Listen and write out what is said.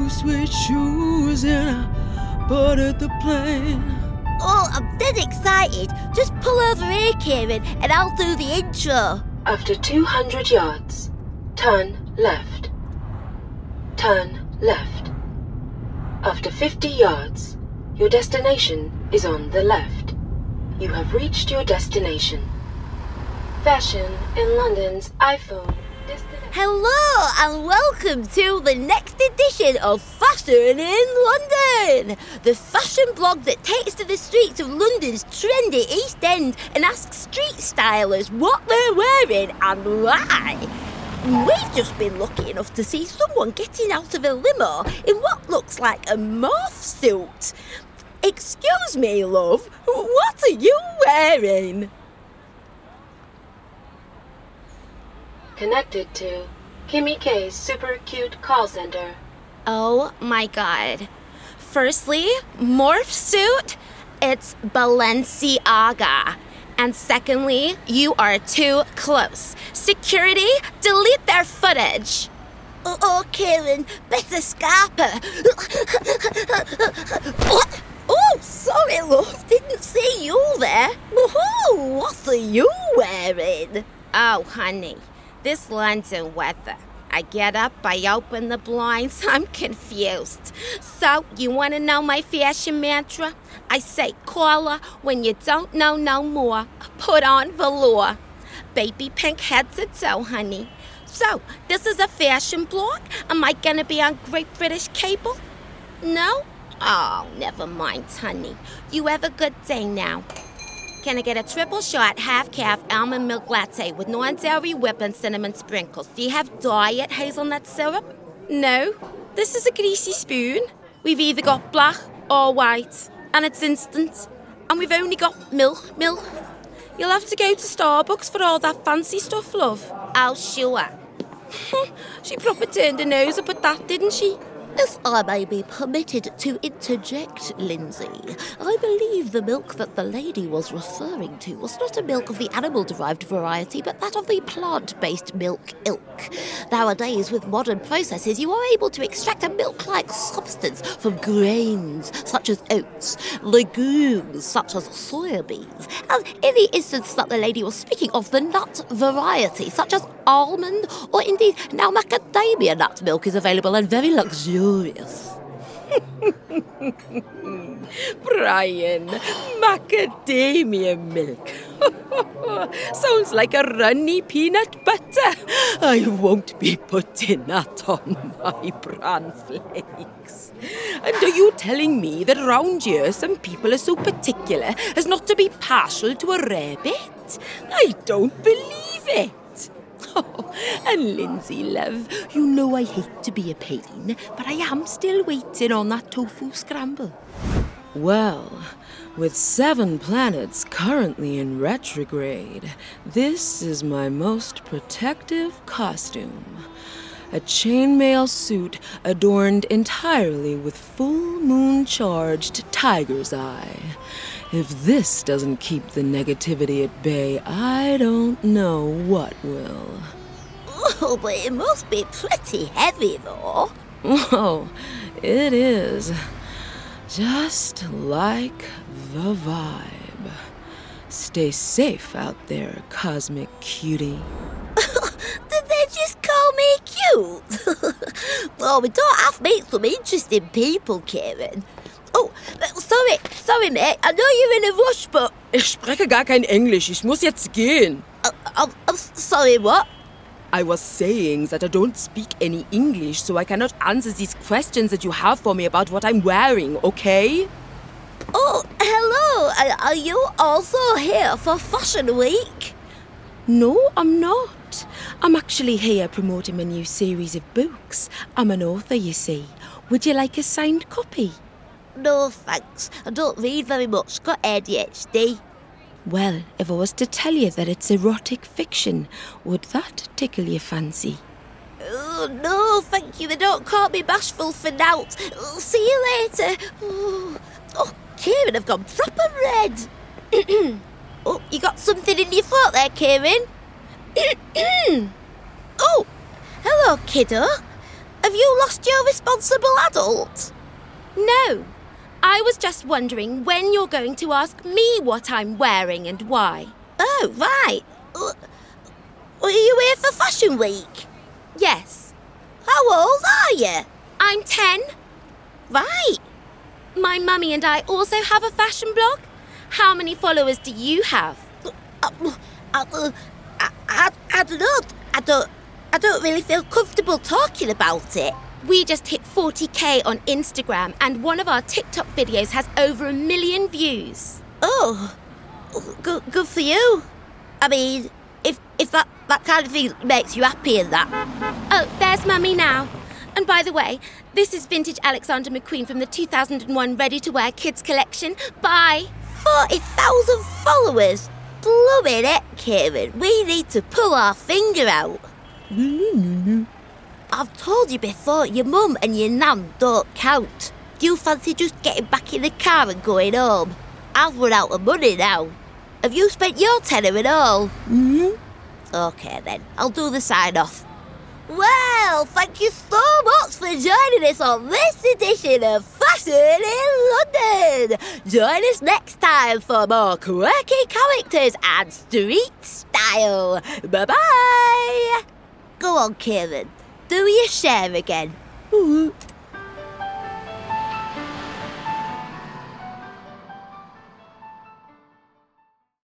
two suede shoes and I boarded the plane. Oh, I'm dead excited. Just pull over here, Kieran, and I'll do the intro. After 200 yards, turn left. Turn left. After 50 yards, your destination is on the left. You have reached your destination. Fashion in London's iPhone destination. Hello and welcome to the next edition of Fashion in London, the fashion blog that takes to the streets of London's trendy East End and asks street stylers what they're wearing and why. We've just been lucky enough to see someone getting out of a limo in what looks like a morph suit. Excuse me, love, what are you wearing? Connected to Kimmy K's super cute call center. Oh my god. Firstly, morph suit, it's Balenciaga. And secondly, you are too close. Security, delete their footage. Oh, Kieran, better scarper. Oh, sorry, love, didn't see you there. Oh, what are you wearing? Oh, honey, this London weather. I get up, I open the blinds, I'm confused. So, you want to know my fashion mantra? I say, caller, when you don't know no more, put on velour. Baby pink head to toe, honey. So, this is a fashion blog? Am I gonna be on Great British Cable? No? Oh, never mind, honey. You have a good day now. Can I get a triple shot, half-calf almond milk latte with non-dairy whip and cinnamon sprinkles? Do you have diet hazelnut syrup? No. This is a greasy spoon. We've either got black or white, and it's instant. And we've only got milk. You'll have to go to Starbucks for all that fancy stuff, love. Oh, sure. She proper turned her nose up at that, didn't she? If I may be permitted to interject, Lindsay, I believe the milk that the lady was referring to was not a milk of the animal-derived variety, but that of the plant-based milk ilk. Nowadays, with modern processes, you are able to extract a milk-like substance from grains such as oats, legumes such as soya beans, and in the instance that the lady was speaking of, the nut variety such as almond, or indeed now macadamia nut milk is available and very luxurious. Brian, macadamia milk. Sounds like a runny peanut butter. I won't be putting that on my bran flakes. And are you telling me that around here some people are so particular as not to be partial to a rarebit? I don't believe it. Oh, and Lindsay, love, you know I hate to be a pain, but I am still waiting on that tofu scramble. Well, with 7 planets currently in retrograde, this is my most protective costume. A chainmail suit adorned entirely with full moon-charged tiger's eye. If this doesn't keep the negativity at bay, I don't know what will. Oh, but it must be pretty heavy, though. Oh, it is. Just like the vibe. Stay safe out there, cosmic cutie. Did they just call me cute? Oh, we don't have to meet some interesting people, Kieran. Oh, sorry, mate. I know you're in a rush, but... Ich spreche gar kein Englisch. Ich muss jetzt gehen. I'm sorry, what? I was saying that I don't speak any English, so I cannot answer these questions that you have for me about what I'm wearing, okay? Oh, hello. Are you also here for Fashion Week? No, I'm not. I'm actually here promoting my new series of books. I'm an author, you see. Would you like a signed copy? No, thanks. I don't read very much. Got ADHD. Well, if I was to tell you that it's erotic fiction, would that tickle your fancy? Oh, no, thank you. They don't call me bashful for now. See you later. Oh, Kieran, I've gone proper red. Oh, you got something in your throat there, Kieran? Oh, hello, kiddo. Have you lost your responsible adult? No, I was just wondering when you're going to ask me what I'm wearing and why. Oh, right. Are you here for Fashion Week? Yes, How old are you? I'm 10. Right. My mummy and I also have a fashion blog. How many followers do you have? I don't know. I don't really feel comfortable talking about it. We just hit 40k on Instagram and one of our TikTok videos has over 1 million views. Oh, good for you. I mean, if that kind of thing makes you happy and that. Oh, there's Mummy now. And by the way, this is vintage Alexander McQueen from the 2001 Ready to Wear Kids collection. Bye. 40,000 followers? Blooming heck, Kieran. We need to pull our finger out. I've told you before, your mum and your nan don't count. Do you fancy just getting back in the car and going home? I've run out of money now. Have you spent your tenner at all? Okay then, I'll do the sign-off. Well, thank you so much for joining us on this edition of Fashion in London. Join us next time for more quirky characters and street style. Bye-bye. Go on, Kieran. Do your share again.